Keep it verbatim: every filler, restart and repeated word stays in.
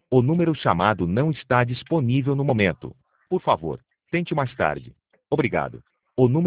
O número chamado não está disponível no momento. Por favor, tente mais tarde. Obrigado. O número